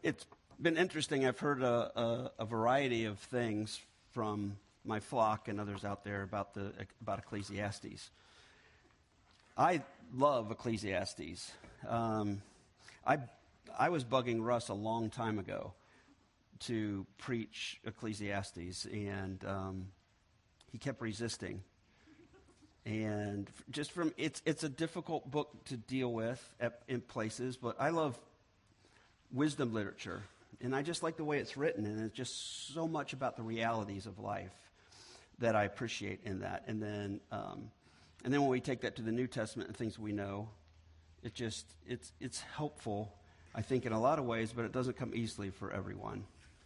It's been interesting. I've heard a variety of things from my flock and others out there about Ecclesiastes. I love Ecclesiastes. I was bugging Russ a long time ago to preach Ecclesiastes, and he kept resisting. And just from it's a difficult book to deal with in places, but I love wisdom literature, and I just like the way it's written, and it's just so much about the realities of life that I appreciate in that. And then when we take that to the New Testament and things we know, it's helpful, I think, in a lot of ways, but it doesn't come easily for everyone.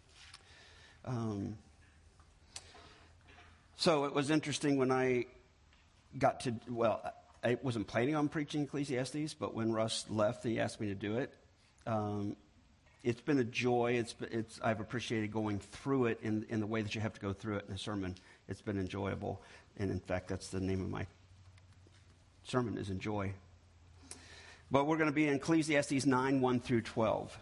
So it was interesting when I got to, I wasn't planning on preaching Ecclesiastes, but when Russ left, he asked me to do it. It's been a joy. I've appreciated going through it in the way that you have to go through it in a sermon. It's been enjoyable. And in fact, that's the name of my sermon, is Enjoy. But we're going to be in Ecclesiastes 9, 1 through 12.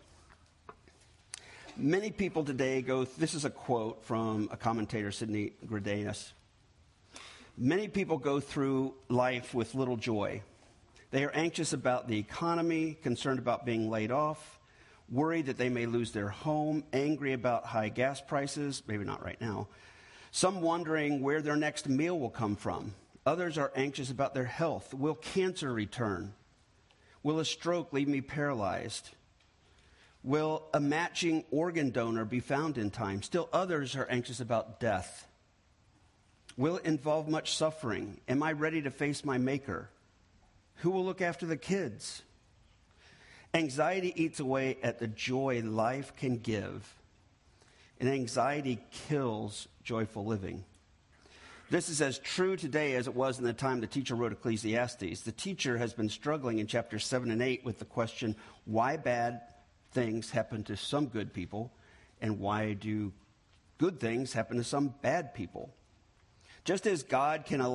Many people today this is a quote from a commentator, Sidney Greidanus. Many people go through life with little joy. They are anxious about the economy, concerned about being laid off, worried that they may lose their home, angry about high gas prices, maybe not right now. Some wondering where their next meal will come from. Others are anxious about their health. Will cancer return? Will a stroke leave me paralyzed? Will a matching organ donor be found in time? Still others are anxious about death. Will it involve much suffering? Am I ready to face my Maker? Who will look after the kids? Anxiety eats away at the joy life can give, and anxiety kills joyful living. This is as true today as it was in the time the teacher wrote Ecclesiastes. The teacher has been struggling in chapters 7 and 8 with the question, why bad things happen to some good people, and why do good things happen to some bad people? Just as God can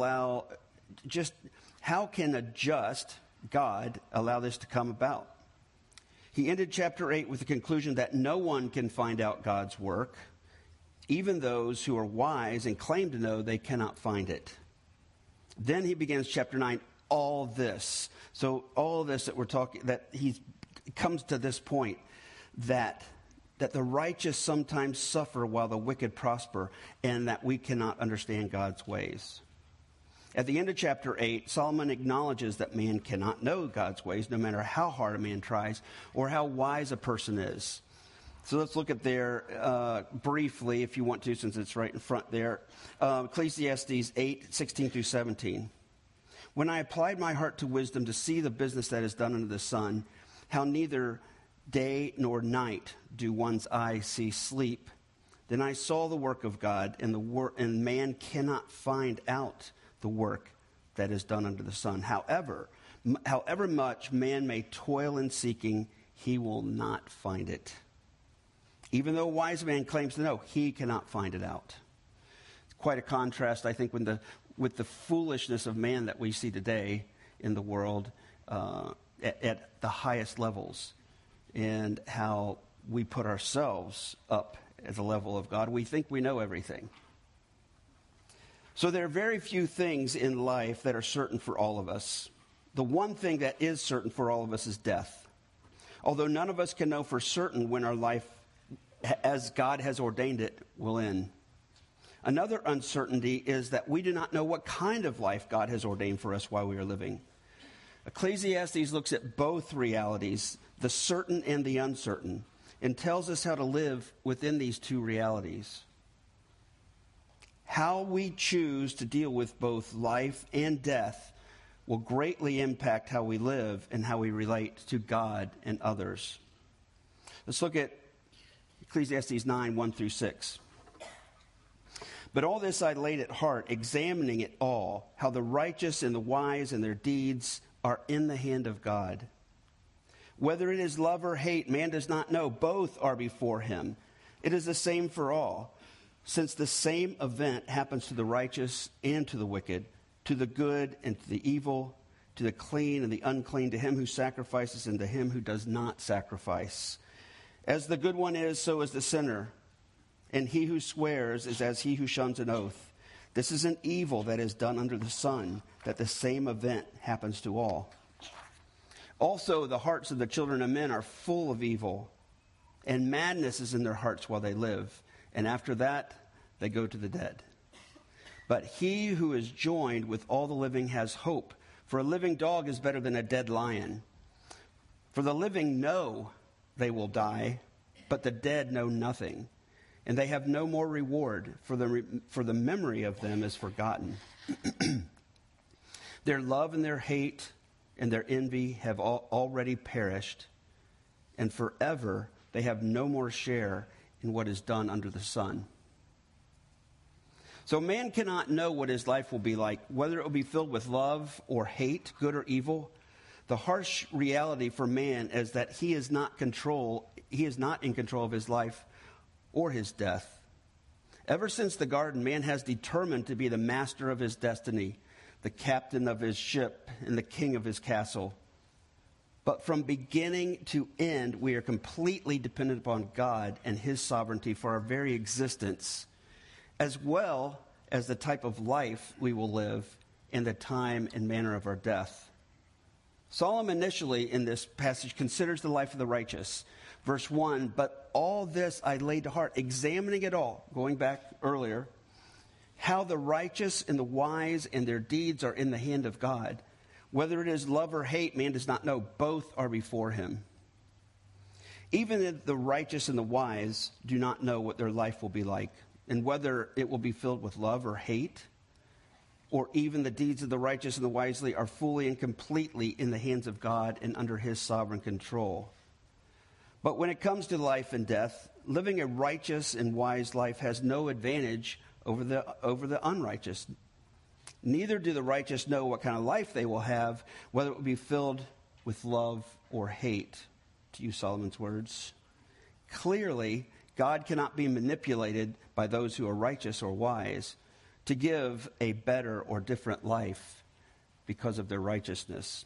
how can a just God allow this to come about? He ended chapter 8 with the conclusion that no one can find out God's work. Even those who are wise and claim to know, they cannot find it. Then he begins chapter 9, all this. So all this that we're talking, that he comes to this point, that the righteous sometimes suffer while the wicked prosper, and that we cannot understand God's ways. At the end of chapter 8, Solomon acknowledges that man cannot know God's ways, no matter how hard a man tries or how wise a person is. So let's look at there briefly, if you want to, since it's right in front there. Ecclesiastes 8, 16 through 17. When I applied my heart to wisdom to see the business that is done under the sun, how neither day nor night do one's eyes see sleep, then I saw the work of God, and man cannot find out the work that is done under the sun. However much man may toil in seeking, he will not find it. Even though a wise man claims to know, he cannot find it out. It's quite a contrast, I think, with the foolishness of man that we see today in the world at the highest levels, and how we put ourselves up at the level of God. We think we know everything. So there are very few things in life that are certain for all of us. The one thing that is certain for all of us is death. Although none of us can know for certain when our life, as God has ordained it, will end. Another uncertainty is that we do not know what kind of life God has ordained for us while we are living. Ecclesiastes looks at both realities, the certain and the uncertain, and tells us how to live within these two realities. How we choose to deal with both life and death will greatly impact how we live and how we relate to God and others. Let's look at Ecclesiastes 9, 1 through 6. But all this I laid at heart, examining it all, how the righteous and the wise and their deeds are in the hand of God. Whether it is love or hate, man does not know. Both are before him. It is the same for all. Since the same event happens to the righteous and to the wicked, to the good and to the evil, to the clean and the unclean, to him who sacrifices and to him who does not sacrifice. As the good one is, so is the sinner. And he who swears is as he who shuns an oath. This is an evil that is done under the sun, that the same event happens to all. Also, the hearts of the children of men are full of evil, and madness is in their hearts while they live. And after that, they go to the dead. But he who is joined with all the living has hope. For a living dog is better than a dead lion. For the living know they will die, but the dead know nothing. And they have no more reward, for the memory of them is forgotten. Their love and their hate and their envy have already perished, and forever they have no more share in what is done under the sun. So man cannot know what his life will be like, whether it will be filled with love or hate, good or evil. The harsh reality for man is that he is not in control of his life or his death. Ever since the garden, man has determined to be the master of his destiny, the captain of his ship, and the king of his castle. But from beginning to end, we are completely dependent upon God and his sovereignty for our very existence, as well as the type of life we will live and the time and manner of our death. Solomon initially in this passage considers the life of the righteous. Verse 1, but all this I laid to heart, examining it all, going back earlier, how the righteous and the wise and their deeds are in the hand of God. Whether it is love or hate, man does not know. Both are before him. Even if the righteous and the wise do not know what their life will be like, and whether it will be filled with love or hate, or even the deeds of the righteous and the wisely are fully and completely in the hands of God and under his sovereign control. But when it comes to life and death, living a righteous and wise life has no advantage over the unrighteous. Neither do the righteous know what kind of life they will have, whether it will be filled with love or hate, to use Solomon's words. Clearly, God cannot be manipulated by those who are righteous or wise to give a better or different life because of their righteousness.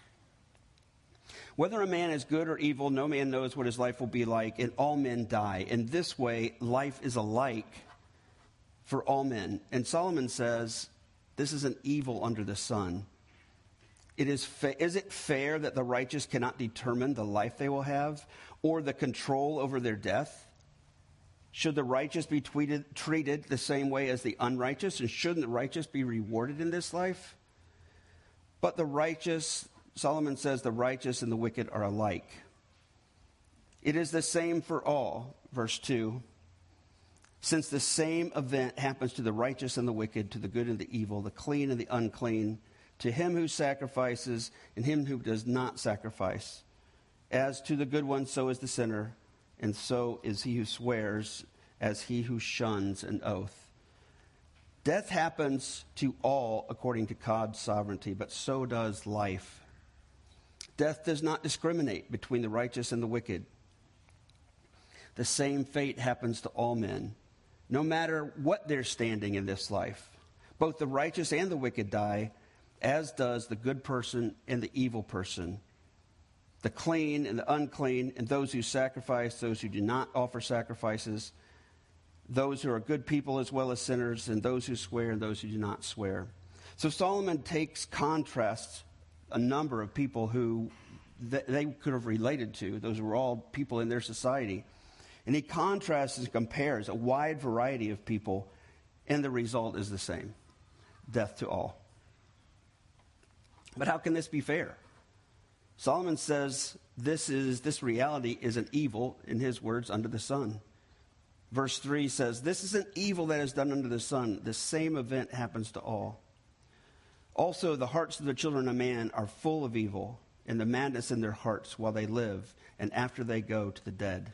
Whether a man is good or evil, no man knows what his life will be like, and all men die. In this way, life is alike for all men. And Solomon says, this is an evil under the sun. Is it fair that the righteous cannot determine the life they will have or the control over their death? Should the righteous be treated the same way as the unrighteous? And shouldn't the righteous be rewarded in this life? But the righteous, Solomon says, the righteous and the wicked are alike. It is the same for all, verse 2. Since the same event happens to the righteous and the wicked, to the good and the evil, the clean and the unclean, to him who sacrifices and him who does not sacrifice. As to the good one, so is the sinner, and so is he who swears, as he who shuns an oath. Death happens to all according to God's sovereignty, but so does life. Death does not discriminate between the righteous and the wicked. The same fate happens to all men, no matter what they're standing in this life. Both the righteous and the wicked die, as does the good person and the evil person, the clean and the unclean, and those who sacrifice, those who do not offer sacrifices, those who are good people as well as sinners, and those who swear and those who do not swear. So Solomon contrasts a number of people who they could have related to. Those were all people in their society. And he contrasts and compares a wide variety of people, and the result is the same: death to all. But how can this be fair? Solomon says this reality is an evil, in his words, under the sun. Verse 3 says, this is an evil that is done under the sun. The same event happens to all. Also, the hearts of the children of man are full of evil, and the madness in their hearts while they live, and after they go to the dead.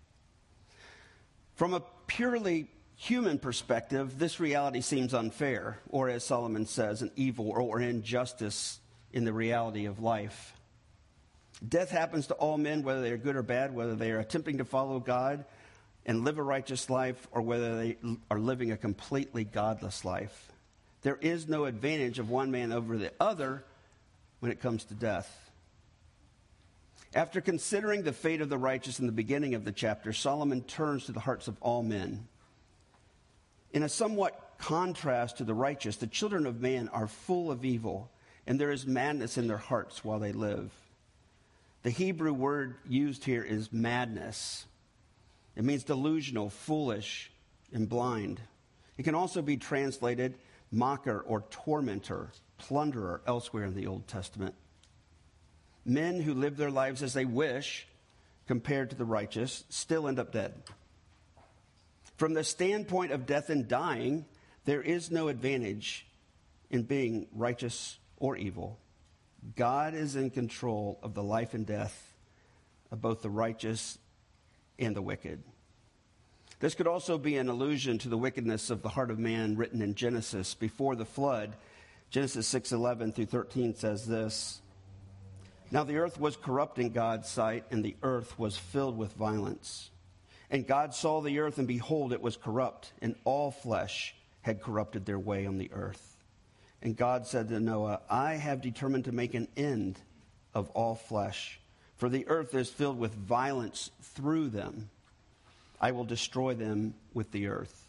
From a purely human perspective, this reality seems unfair, or as Solomon says, an evil or injustice in the reality of life. Death happens to all men, whether they are good or bad, whether they are attempting to follow God and live a righteous life, or whether they are living a completely godless life. There is no advantage of one man over the other when it comes to death. After considering the fate of the righteous in the beginning of the chapter, Solomon turns to the hearts of all men. In a somewhat contrast to the righteous, the children of man are full of evil, and there is madness in their hearts while they live. The Hebrew word used here is madness. It means delusional, foolish, and blind. It can also be translated mocker or tormentor, plunderer elsewhere in the Old Testament. Men who live their lives as they wish, compared to the righteous, still end up dead. From the standpoint of death and dying, there is no advantage in being righteous or evil. God is in control of the life and death of both the righteous and the wicked. This could also be an allusion to the wickedness of the heart of man written in Genesis before the flood. Genesis 6:11 through 13 says this: Now the earth was corrupt in God's sight, and the earth was filled with violence. And God saw the earth, and behold, it was corrupt, and all flesh had corrupted their way on the earth. And God said to Noah, I have determined to make an end of all flesh, for the earth is filled with violence through them. I will destroy them with the earth.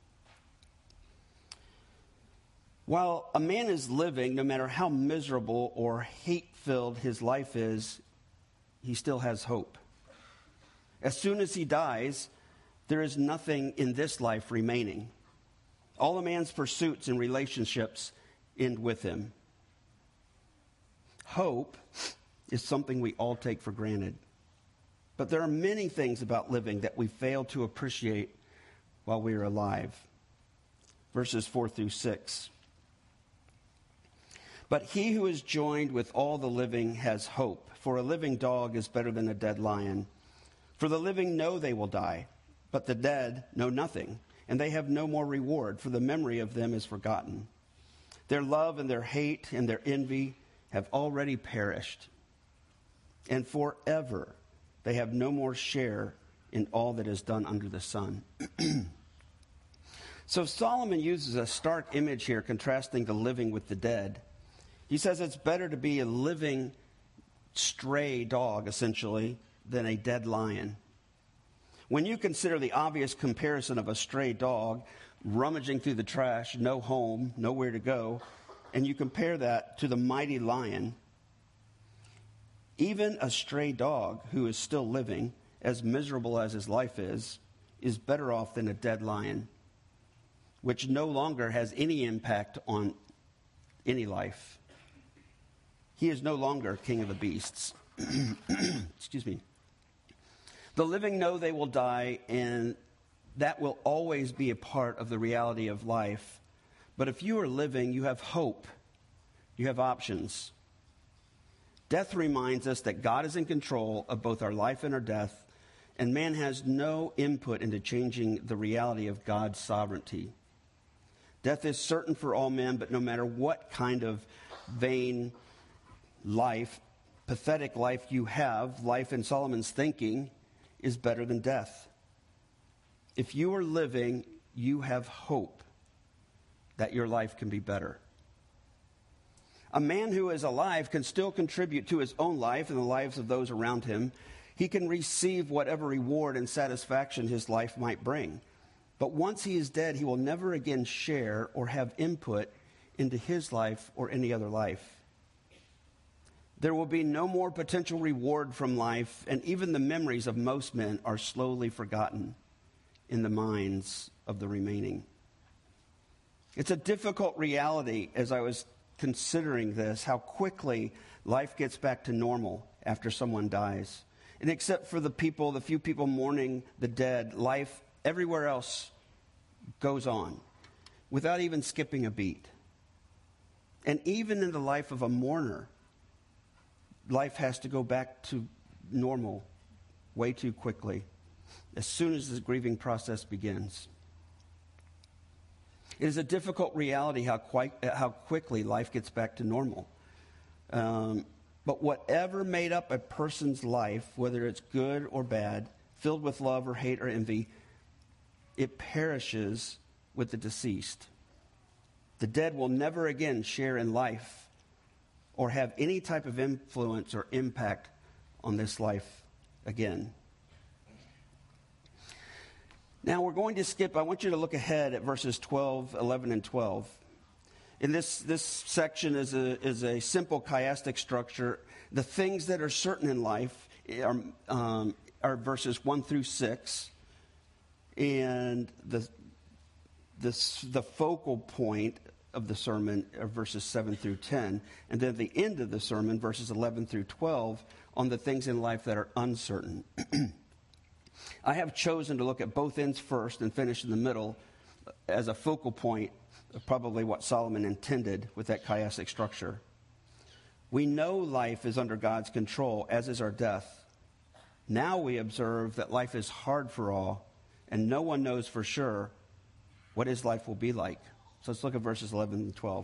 While a man is living, no matter how miserable or hate-filled his life is, he still has hope. As soon as he dies, there is nothing in this life remaining. All a man's pursuits and relationships end with him. Hope is something we all take for granted. But there are many things about living that we fail to appreciate while we are alive. Verses 4 through 6. But he who is joined with all the living has hope, for a living dog is better than a dead lion. For the living know they will die, but the dead know nothing, and they have no more reward, for the memory of them is forgotten. Their love and their hate and their envy have already perished, and forever they have no more share in all that is done under the sun. So Solomon uses a stark image here, contrasting the living with the dead. He says it's better to be a living stray dog, essentially, than a dead lion. When you consider the obvious comparison of a stray dog rummaging through the trash, no home, nowhere to go, and you compare that to the mighty lion, even a stray dog who is still living, as miserable as his life is better off than a dead lion, which no longer has any impact on any life. He is no longer king of the beasts. Excuse me. The living know they will die, and that will always be a part of the reality of life. But if you are living, you have hope. You have options. Death reminds us that God is in control of both our life and our death, and man has no input into changing the reality of God's sovereignty. Death is certain for all men, but no matter what kind of vain life, pathetic life you have, life in Solomon's thinking is better than death. If you are living, you have hope that your life can be better. A man who is alive can still contribute to his own life and the lives of those around him. He can receive whatever reward and satisfaction his life might bring. But once he is dead, he will never again share or have input into his life or any other life. There will be no more potential reward from life, and even the memories of most men are slowly forgotten in the minds of the remaining. It's a difficult reality, as I was considering this, how quickly life gets back to normal after someone dies. And except for the few people mourning the dead, life everywhere else goes on without even skipping a beat. And even in the life of a mourner, life has to go back to normal way too quickly as soon as the grieving process begins. It is a difficult reality how quickly life gets back to normal. But whatever made up a person's life, whether it's good or bad, filled with love or hate or envy, it perishes with the deceased. The dead will never again share in life or have any type of influence or impact on this life again. Now we're going to skip. I want you to look ahead at verses 12, 11, and 12. In this section is a simple chiastic structure. The things that are certain in life are verses 1 through 6. And the focal point of the sermon are verses 7 through 10. And then at the end of the sermon, verses 11 through 12, on the things in life that are uncertain. I have chosen to look at both ends first and finish in the middle as a focal point of probably what Solomon intended with that chiastic structure. We know life is under God's control, as is our death. Now we observe that life is hard for all, and no one knows for sure what his life will be like. So let's look at verses 11 and 12.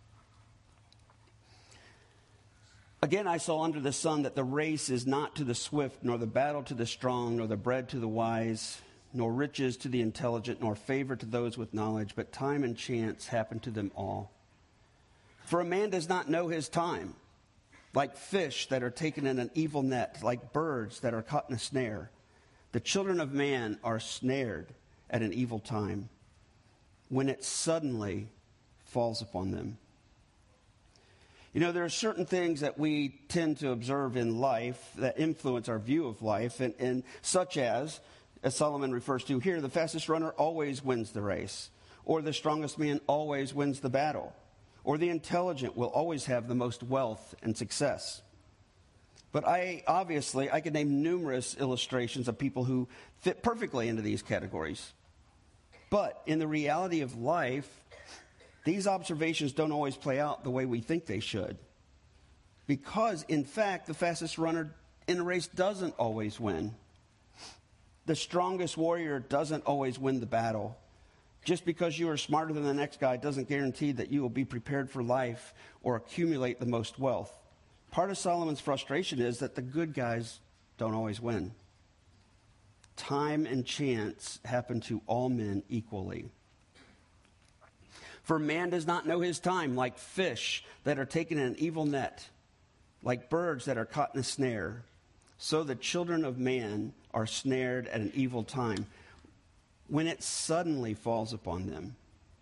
Again, I saw under the sun that the race is not to the swift, nor the battle to the strong, nor the bread to the wise, nor riches to the intelligent, nor favor to those with knowledge, but time and chance happen to them all. For a man does not know his time, like fish that are taken in an evil net, like birds that are caught in a snare. The children of man are snared at an evil time, when it suddenly falls upon them. You know, there are certain things that we tend to observe in life that influence our view of life, and such as Solomon refers to here, the fastest runner always wins the race, or the strongest man always wins the battle, or the intelligent will always have the most wealth and success. But I could name numerous illustrations of people who fit perfectly into these categories. But in the reality of life, these observations don't always play out the way we think they should. Because, in fact, the fastest runner in a race doesn't always win. The strongest warrior doesn't always win the battle. Just because you are smarter than the next guy doesn't guarantee that you will be prepared for life or accumulate the most wealth. Part of Solomon's frustration is that the good guys don't always win. Time and chance happen to all men equally. For man does not know his time, like fish that are taken in an evil net, like birds that are caught in a snare. So the children of man are snared at an evil time, when it suddenly falls upon them.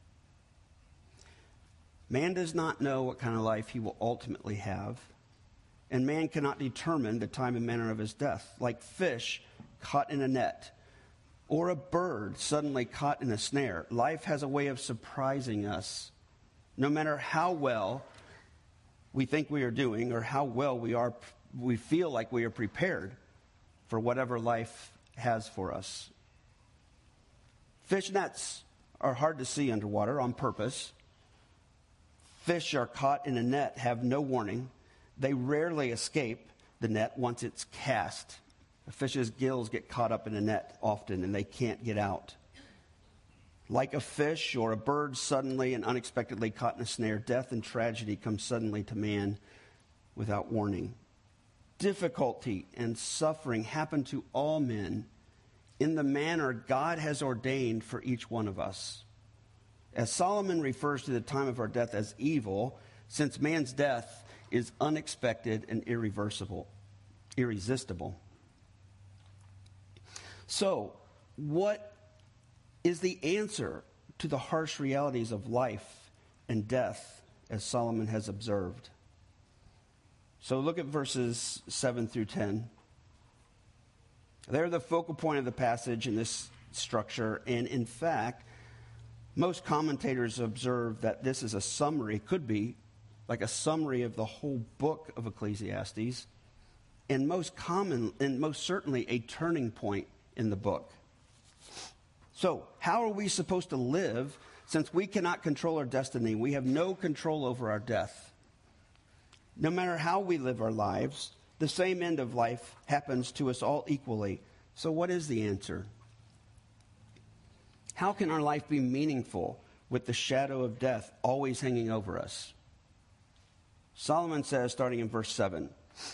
Man does not know what kind of life he will ultimately have, and man cannot determine the time and manner of his death, like fish caught in a net, or a bird suddenly caught in a snare. Life has a way of surprising us. No matter how well we think we are doing or how well we feel like we are prepared for whatever life has for us. Fish nets are hard to see underwater on purpose. Fish are caught in a net, have no warning. They rarely escape the net once it's cast. A fish's gills get caught up in a net often, and they can't get out. Like a fish or a bird suddenly and unexpectedly caught in a snare, death and tragedy come suddenly to man without warning. Difficulty and suffering happen to all men in the manner God has ordained for each one of us. As Solomon refers to the time of our death as evil, since man's death is unexpected and irreversible, irresistible. So, what is the answer to the harsh realities of life and death as Solomon has observed? So look at verses 7 through 10. They're the focal point of the passage in this structure, and in fact, most commentators observe that this is a summary, could be like a summary of the whole book of Ecclesiastes, and most certainly a turning point in the book. So, how are we supposed to live since we cannot control our destiny? We have no control over our death. No matter how we live our lives, the same end of life happens to us all equally. So what is the answer? How can our life be meaningful with the shadow of death always hanging over us? Solomon says, starting in verse 7,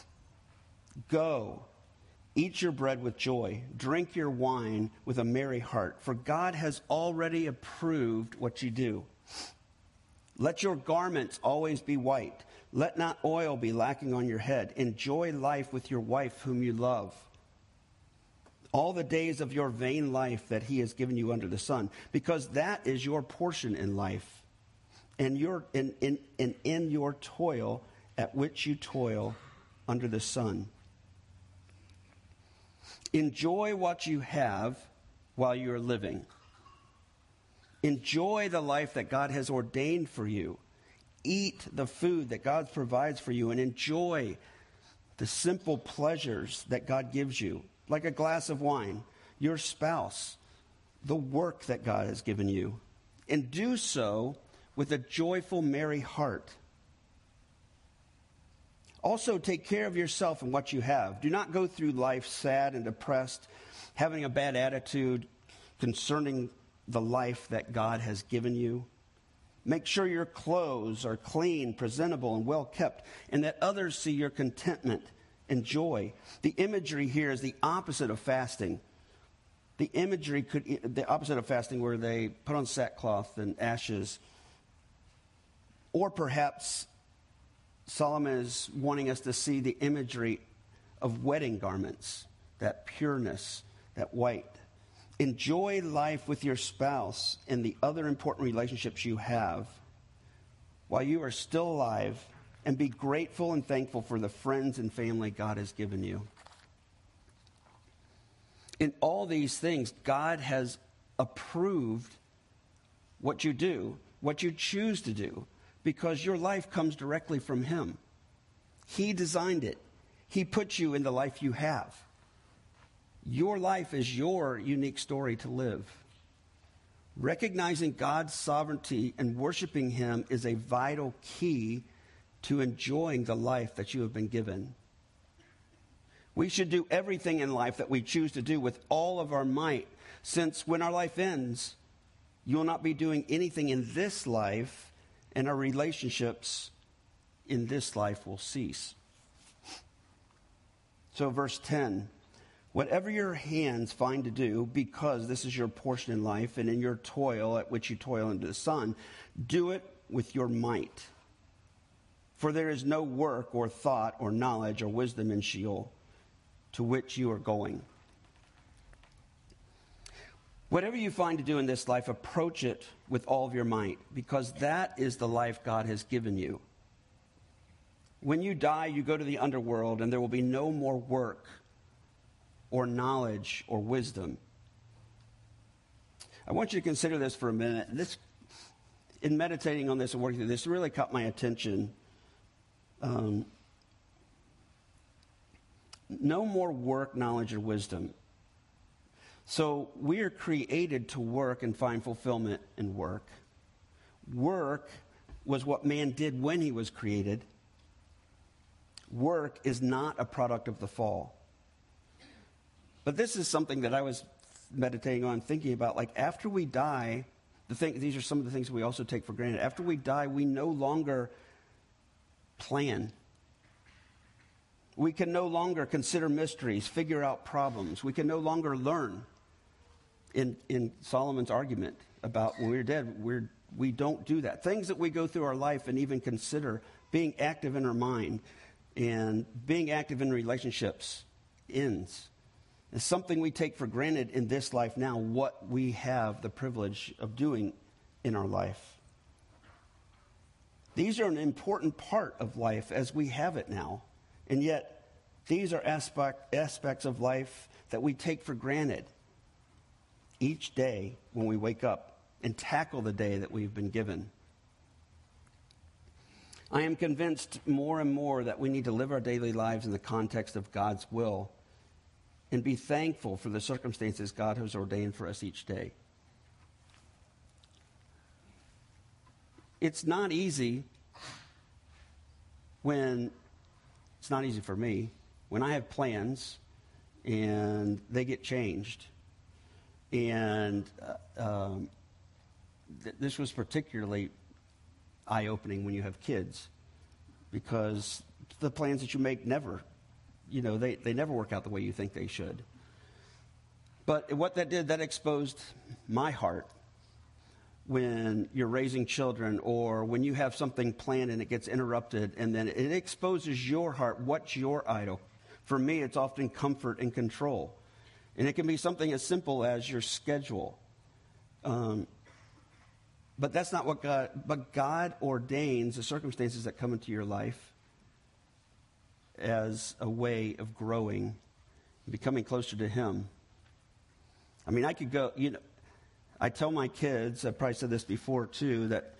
"Go, eat your bread with joy, drink your wine with a merry heart, for God has already approved what you do. Let your garments always be white, Let not oil be lacking on your head. Enjoy life with your wife whom you love, all the days of your vain life that he has given you under the sun, because that is your portion in life, and in your toil at which you toil under the sun. Enjoy what you have while you are living. Enjoy the life that God has ordained for you. Eat the food that God provides for you, and enjoy the simple pleasures that God gives you, like a glass of wine, your spouse, the work that God has given you. And do so with a joyful, merry heart. Also, take care of yourself and what you have. Do not go through life sad and depressed, having a bad attitude concerning the life that God has given you. Make sure your clothes are clean, presentable, and well kept, and that others see your contentment and joy. The imagery here is the opposite of fasting. The opposite of fasting, where they put on sackcloth and ashes. Or perhaps Solomon is wanting us to see the imagery of wedding garments, that pureness, that white. Enjoy life with your spouse and the other important relationships you have while you are still alive, and be grateful and thankful for the friends and family God has given you. In all these things, God has approved what you do, what you choose to do, because your life comes directly from him. He designed it. He put you in the life you have. Your life is your unique story to live. Recognizing God's sovereignty and worshiping him is a vital key to enjoying the life that you have been given. We should do everything in life that we choose to do with all of our might, since when our life ends, you will not be doing anything in this life, and our relationships in this life will cease. So verse 10, whatever your hands find to do, because this is your portion in life, and in your toil at which you toil under the sun, do it with your might. For there is no work or thought or knowledge or wisdom in Sheol, to which you are going. Whatever you find to do in this life, approach it with all of your might, because that is the life God has given you. When you die, you go to the underworld, and there will be no more work or knowledge or wisdom. I want you to consider this for a minute. In meditating on this and working through this, really caught my attention. No more work, knowledge, or wisdom. So we are created to work and find fulfillment in work. Work was what man did when he was created. Work is not a product of the fall. But this is something that I was meditating on, thinking about. Like, after we die, these are some of the things we also take for granted. After we die, we no longer plan. We can no longer consider mysteries, figure out problems. We can no longer learn. In Solomon's argument about when we're dead, we don't do that. Things that we go through our life and even consider, being active in our mind and being active in relationships, ends. It's something we take for granted in this life now, what we have the privilege of doing in our life. These are an important part of life as we have it now. And yet, these are aspects of life that we take for granted each day when we wake up and tackle the day that we've been given. I am convinced more and more that we need to live our daily lives in the context of God's will and be thankful for the circumstances God has ordained for us each day. It's not easy it's not easy for me when I have plans and they get changed. And this was particularly eye-opening when you have kids, because the plans that you make never, they never work out the way you think they should. But what that did, that exposed my heart, when you're raising children, or when you have something planned and it gets interrupted, and then it exposes your heart. What's your idol? For me, it's often comfort and control. And it can be something as simple as your schedule. But that's not what God ordains the circumstances that come into your life as a way of growing, becoming closer to Him. I mean, I could go, I tell my kids, I've probably said this before too, that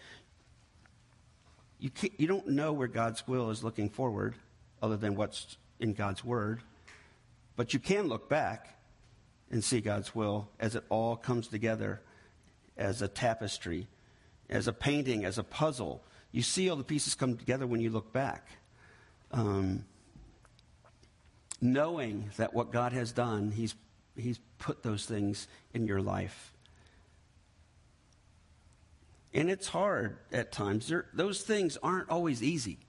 you don't know where God's will is looking forward other than what's in God's Word. But you can look back and see God's will as it all comes together as a tapestry, as a painting, as a puzzle. You see all the pieces come together when you look back. Knowing that what God has done, He's put those things in your life. And it's hard at times. Those things aren't always easy.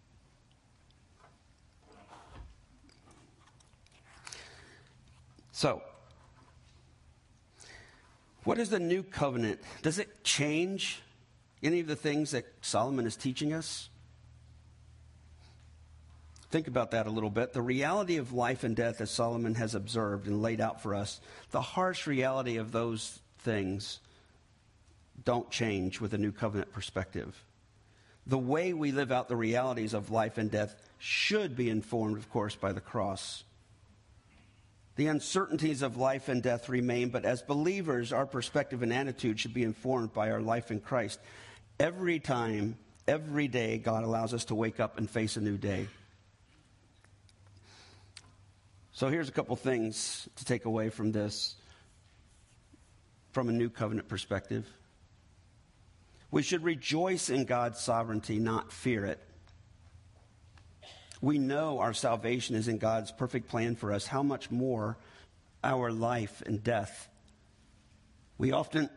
So, what is the new covenant? Does it change any of the things that Solomon is teaching us? Think about that a little bit. The reality of life and death, as Solomon has observed and laid out for us, the harsh reality of those things don't change with a new covenant perspective. The way we live out the realities of life and death should be informed, of course, by the cross. The uncertainties of life and death remain, but as believers, our perspective and attitude should be informed by our life in Christ. Every time, every day, God allows us to wake up and face a new day. So here's a couple things to take away from this, from a new covenant perspective. We should rejoice in God's sovereignty, not fear it. We know our salvation is in God's perfect plan for us. How much more our life and death? We often,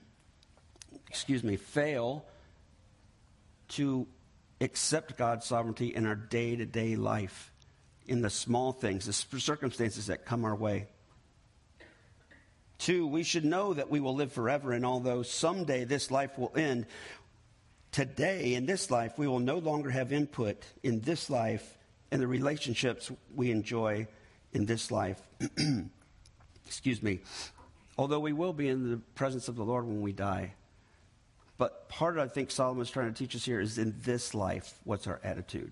fail to accept God's sovereignty in our day-to-day life, in the small things, the circumstances that come our way. 2, we should know that we will live forever, and although someday this life will end, today, in this life, we will no longer have input in this life and the relationships we enjoy in this life. Although we will be in the presence of the Lord when we die. But part of, I think, Solomon's trying to teach us here is in this life, what's our attitude?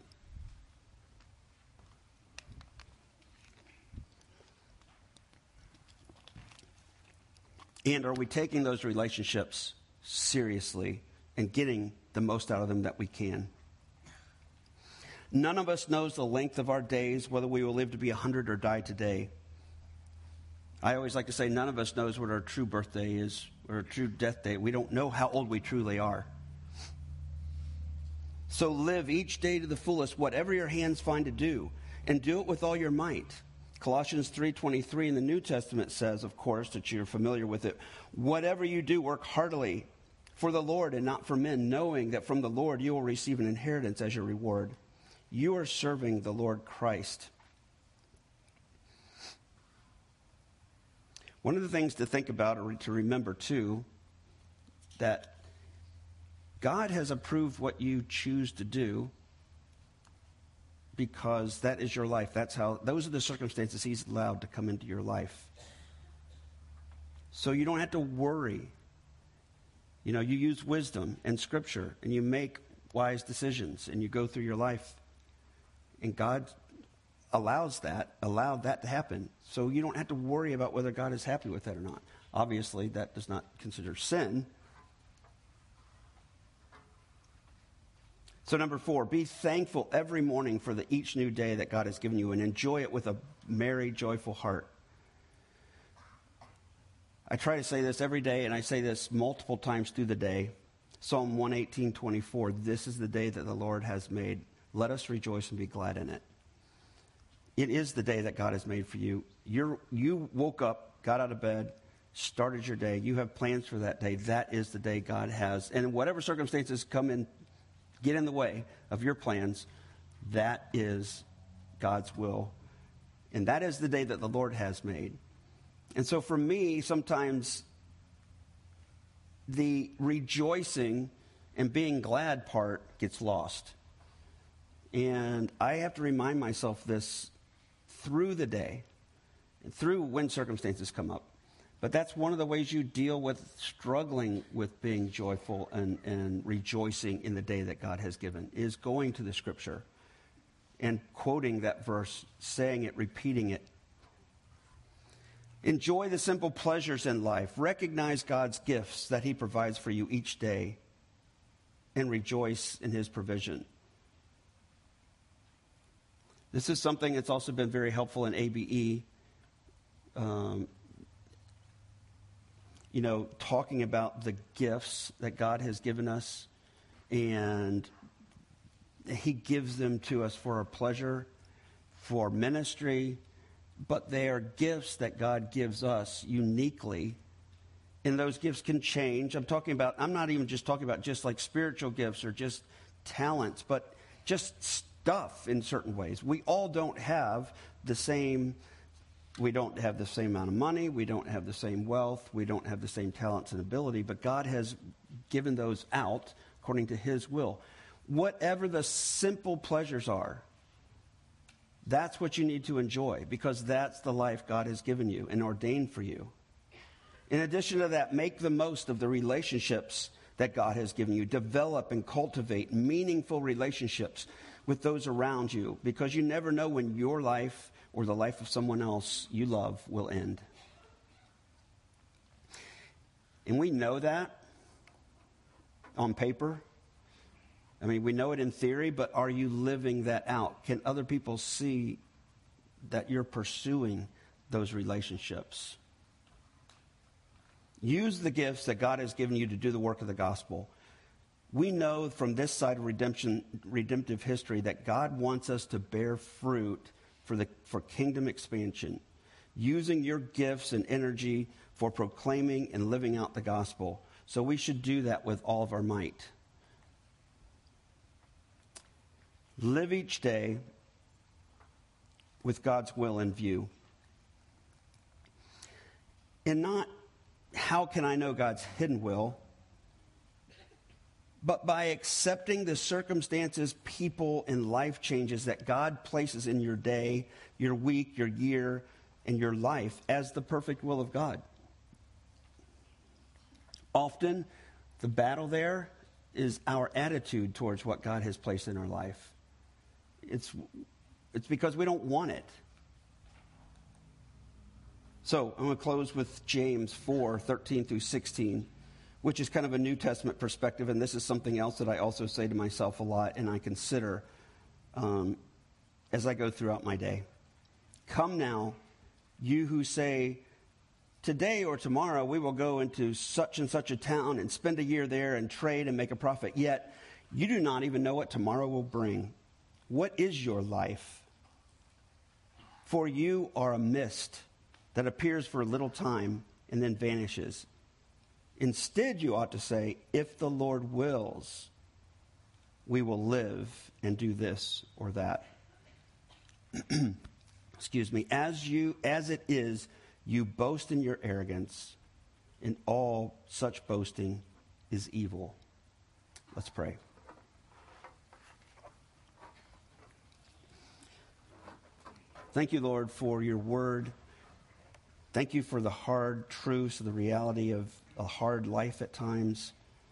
And are we taking those relationships seriously and getting the most out of them that we can? None of us knows the length of our days, whether we will live to be 100 or die today. I always like to say none of us knows what our true birthday is or our true death date. We don't know how old we truly are. So live each day to the fullest, whatever your hands find to do, and do it with all your might. Colossians 3:23 in the New Testament says, of course, that you're familiar with it, whatever you do, work heartily for the Lord and not for men, knowing that from the Lord you will receive an inheritance as your reward. You are serving the Lord Christ. One of the things to think about or to remember, too, that God has approved what you choose to do because that is your life. Those are the circumstances He's allowed to come into your life. So you don't have to worry. You use wisdom and Scripture, and you make wise decisions, and you go through your life. And God allowed that to happen. So you don't have to worry about whether God is happy with that or not. Obviously, that does not consider sin. So 4, be thankful every morning for each new day that God has given you and enjoy it with a merry, joyful heart. I try to say this every day, and I say this multiple times through the day. Psalm 118:24, this is the day that the Lord has made. Let us rejoice and be glad in it. It is the day that God has made for you. You woke up, got out of bed, started your day. You have plans for that day. That is the day God has. And whatever circumstances come in, get in the way of your plans, that is God's will. And that is the day that the Lord has made. And so for me, sometimes the rejoicing and being glad part gets lost. And I have to remind myself this through the day, through when circumstances come up. But that's one of the ways you deal with struggling with being joyful and rejoicing in the day that God has given, is going to the Scripture and quoting that verse, saying it, repeating it. Enjoy the simple pleasures in life. Recognize God's gifts that he provides for you each day and rejoice in his provision. This is something that's also been very helpful in ABE. Talking about the gifts that God has given us, and he gives them to us for our pleasure, for ministry, but they are gifts that God gives us uniquely, and those gifts can change. I'm not even just talking about just like spiritual gifts or just talents, but just stuff in certain ways. We all don't have the same. We don't have the same amount of money. We don't have the same wealth. We don't have the same talents and ability. But God has given those out according to his will. Whatever the simple pleasures are, that's what you need to enjoy, because that's the life God has given you and ordained for you. In addition to that, make the most of the relationships that God has given you. Develop and cultivate meaningful relationships with those around you, because you never know when your life or the life of someone else you love will end. And we know that on paper. I mean, we know it in theory, but are you living that out? Can other people see that you're pursuing those relationships? Use the gifts that God has given you to do the work of the gospel. We know from this side of redemptive history that God wants us to bear fruit for kingdom expansion, using your gifts and energy for proclaiming and living out the gospel. So we should do that with all of our might. Live each day with God's will in view. And not, how can I know God's hidden will? But by accepting the circumstances, people, and life changes that God places in your day, your week, your year, and your life as the perfect will of God. Often, the battle there is our attitude towards what God has placed in our life. It's because we don't want it. So I'm going to close with James 4:13-16, which is kind of a New Testament perspective, and this is something else that I also say to myself a lot and I consider as I go throughout my day. Come now, you who say, today or tomorrow we will go into such and such a town and spend a year there and trade and make a profit, yet you do not even know what tomorrow will bring. What is your life? For you are a mist that appears for a little time and then vanishes. Instead, you ought to say, if the Lord wills, we will live and do this or that. Excuse me. As it is, you boast in your arrogance, and all such boasting is evil. Let's pray. Thank you, Lord, for your word. Thank you for the hard truths, the reality of a hard life at times.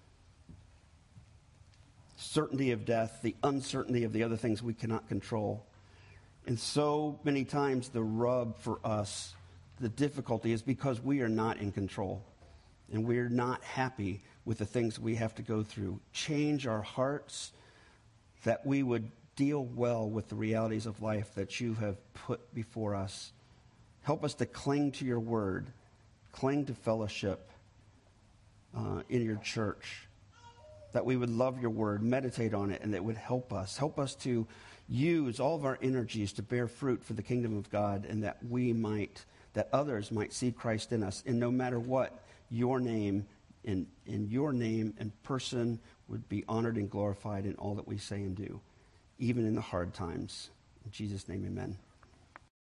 Certainty of death, the uncertainty of the other things we cannot control. And so many times the rub for us, the difficulty is because we are not in control. And we're not happy with the things we have to go through. Change our hearts that we would deal well with the realities of life that you have put before us. Help us to cling to your word, cling to fellowship in your church, that we would love your word, meditate on it, and that it would help us. Help us to use all of our energies to bear fruit for the kingdom of God, and that others might see Christ in us. And no matter what, your name and your name and person would be honored and glorified in all that we say and do, even in the hard times. In Jesus' name, amen.